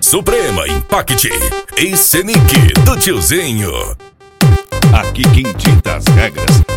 Suprema Impact e Senic do tiozinho. Aqui quem dita as regras